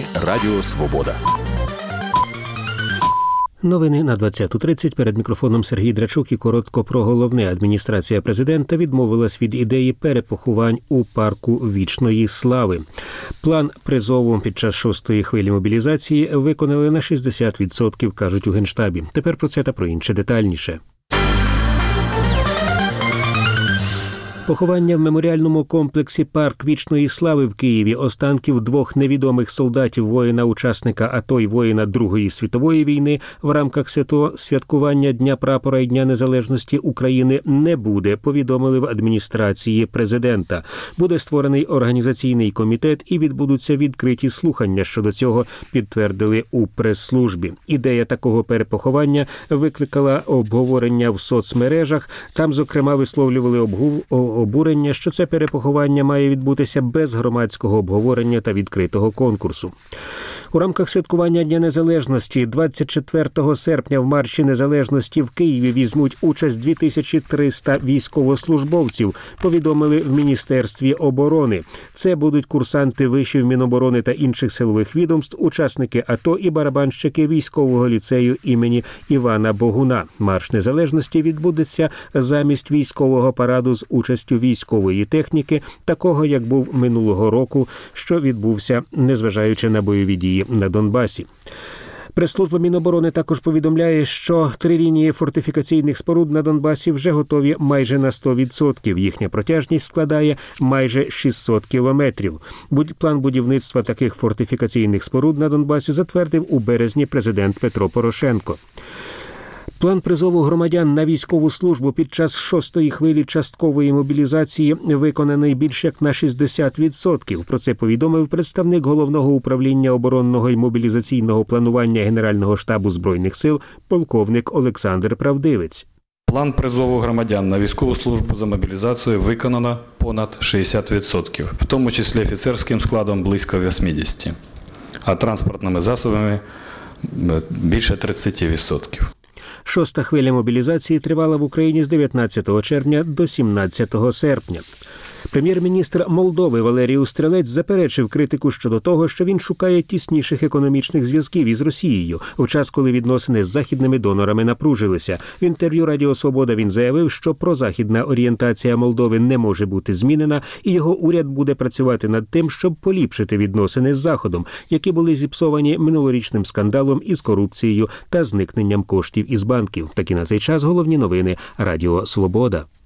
Новини Радіо Свобода. Новини на 20:30. Перед мікрофоном Сергій Драчук і коротко про головне. Адміністрація президента відмовилась від ідеї перепоховань у парку Вічної Слави. План призову під час 6-ї хвилі мобілізації виконали на 60%, кажуть у Генштабі. Тепер про це та про інше детальніше. Поховання в меморіальному комплексі «Парк Вічної Слави» в Києві останків двох невідомих солдатів, воїна-учасника АТО і воїна Другої світової війни в рамках святкування Дня прапора і Дня незалежності України не буде, повідомили в адміністрації президента. Буде створений організаційний комітет і відбудуться відкриті слухання щодо цього, підтвердили у прес-службі. Ідея такого перепоховання викликала обговорення в соцмережах. Там, зокрема, висловлювали обурення, що це перепоховання має відбутися без громадського обговорення та відкритого конкурсу. У рамках святкування Дня Незалежності 24 серпня в Марші Незалежності в Києві візьмуть участь 2300 військовослужбовців, повідомили в Міністерстві оборони. Це будуть курсанти вишів Міноборони та інших силових відомств, учасники АТО і барабанщики військового ліцею імені Івана Богуна. Марш Незалежності відбудеться замість військового параду з участю військової техніки, такого, як був минулого року, що відбувся, незважаючи на бойові дії на Донбасі. Прес-служба Міноборони також повідомляє, що 3 лінії фортифікаційних споруд на Донбасі вже готові майже на 100%. Їхня протяжність складає майже 600 кілометрів. План будівництва таких фортифікаційних споруд на Донбасі затвердив у березні президент Петро Порошенко. План призову громадян на військову службу під час 6-ї хвилі часткової мобілізації виконаний більш як на 60%. Про це повідомив представник Головного управління оборонного і мобілізаційного планування Генерального штабу Збройних сил полковник Олександр Правдивець. План призову громадян на військову службу за мобілізацію виконано понад 60%, в тому числі офіцерським складом близько 80%, а транспортними засобами більше 30%. 6-та хвиля мобілізації тривала в Україні з 19 червня до 17 серпня. Прем'єр-міністр Молдови Валерій Стрелець заперечив критику щодо того, що він шукає тісніших економічних зв'язків із Росією, у час, коли відносини з західними донорами напружилися. В інтерв'ю Радіо Свобода він заявив, що прозахідна орієнтація Молдови не може бути змінена, і його уряд буде працювати над тим, щоб поліпшити відносини з Заходом, які були зіпсовані минулорічним скандалом із корупцією та зникненням коштів із банків. Такі на цей час головні новини Радіо Свобода.